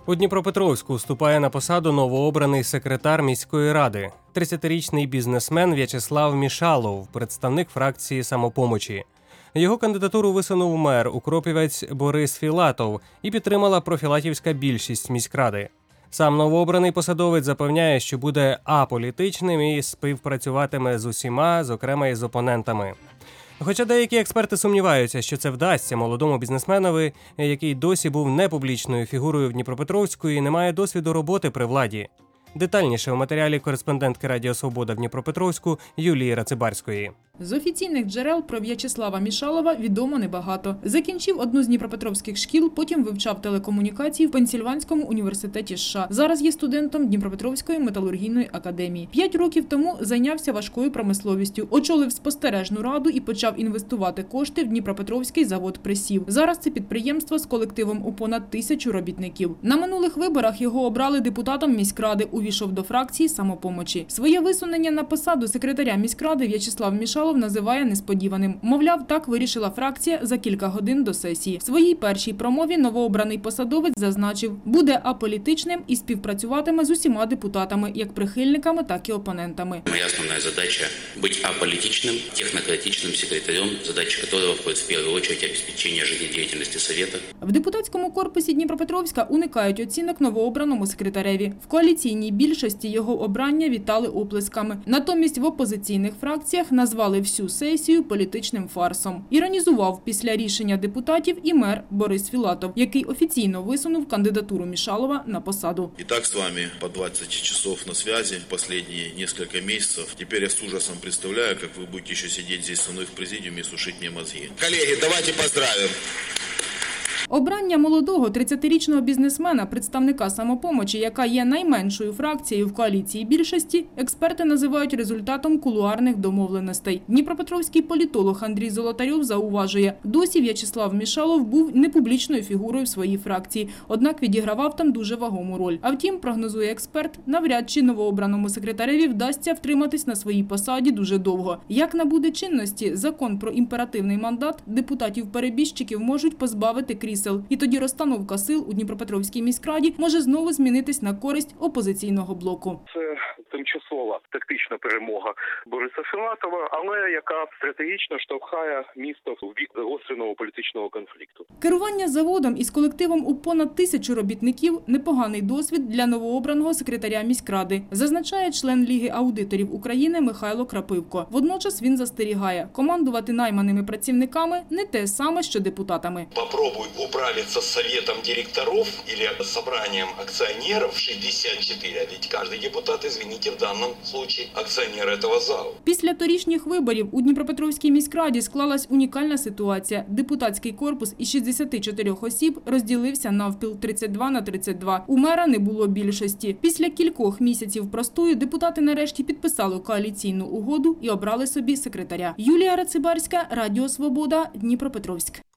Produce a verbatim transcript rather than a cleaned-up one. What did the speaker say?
У Дніпропетровську вступає на посаду новообраний секретар міської ради – тридцятирічний бізнесмен В'ячеслав Мішалов, представник фракції «Самопомочі». Його кандидатуру висунув мер укропівець Борис Філатов і підтримала профілатівська більшість міськради. Сам новообраний посадовець запевняє, що буде аполітичним і співпрацюватиме з усіма, зокрема і з опонентами. Хоча деякі експерти сумніваються, що це вдасться молодому бізнесменові, який досі був непублічною фігурою в Дніпропетровську і не має досвіду роботи при владі. Детальніше у матеріалі кореспондентки Радіо Свобода в Дніпропетровську Юлії Рацибарської. З офіційних джерел про В'ячеслава Мішалова відомо небагато. Закінчив одну з дніпропетровських шкіл, потім вивчав телекомунікації в Пенсільванському університеті США. Зараз є студентом Дніпропетровської металургійної академії. П'ять років тому зайнявся важкою промисловістю, очолив спостережну раду і почав інвестувати кошти в Дніпропетровський завод пресів. Зараз це підприємство з колективом у понад тисячу робітників. На минулих виборах його обрали депутатом міськради, увійшов до фракції «Самопомочі». Своє висунення на посаду секретаря міськради В'ячеслав Мішалов називає несподіваним. Мовляв, так вирішила фракція за кілька годин до сесії. В своїй першій промові новообраний посадовець зазначив, буде аполітичним і співпрацюватиме з усіма депутатами, як прихильниками, так і опонентами. Моя основна задача – бути аполітичним, технократичним секретарем, задача якого входить в першу чергу обеспечення життєдіяльності Совєту. В депутатському корпусі Дніпропетровська уникають оцінок новообраному секретареві. В коаліційній більшості його обрання вітали оплесками. Натомість в опозиційних фракціях назвали всю сесію політичним фарсом. Іронізував після рішення депутатів і мер Борис Філатов, який офіційно висунув кандидатуру Мішалова на посаду. І так з вами по двадцять часов на зв'язі останні кілька місяців. Тепер я з ужасом представляю, як ви будете ще сидіти тут зі мною в президіумі і сушити мені мозги. Колеги, давайте поздравимо! Обрання молодого тридцятирічного бізнесмена, представника «Самопомочі», яка є найменшою фракцією в коаліції більшості, експерти називають результатом кулуарних домовленостей. Дніпропетровський політолог Андрій Золотарьов зауважує, досі В'ячеслав Мішалов був непублічною фігурою в своїй фракції, однак відігравав там дуже вагому роль. А втім, прогнозує експерт, навряд чи новообраному секретареві вдасться втриматись на своїй посаді дуже довго. Як набуде чинності закон про імперативний мандат, депутатів-перебіжчиків можуть позбавити крісел. І тоді розстановка сил у Дніпропетровській міськраді може знову змінитись на користь опозиційного блоку. Це тимчасова тактична перемога Бориса Філатова, але яка стратегічно штовхає місто в бік загостреного політичного конфлікту. Керування заводом із колективом у понад тисячу робітників – непоганий досвід для новообраного секретаря міськради, зазначає член Ліги аудиторів України Михайло Крапивко. Водночас він застерігає, командувати найманими працівниками не те саме, що депутатами. Попробуй управиться с советом директоров или собранием акционеров шестьдесят четыре, а ведь каждый депутат, извините, в данном случае акционер этого залу. Після торішніх виборів у Дніпропетровській міськраді склалась унікальна ситуація. Депутатський корпус із шістдесяти чотирьох осіб розділився навпіл тридцять два на тридцять два. У мера не було більшості. Після кількох місяців простою депутати нарешті підписали коаліційну угоду і обрали собі секретаря. Юлія Рацибарська, Радіо Свобода, Дніпропетровськ.